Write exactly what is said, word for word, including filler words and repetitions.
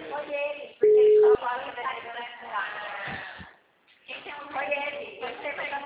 Foi ele, porque ele falou que vai dar. Foi ele, você vai dar.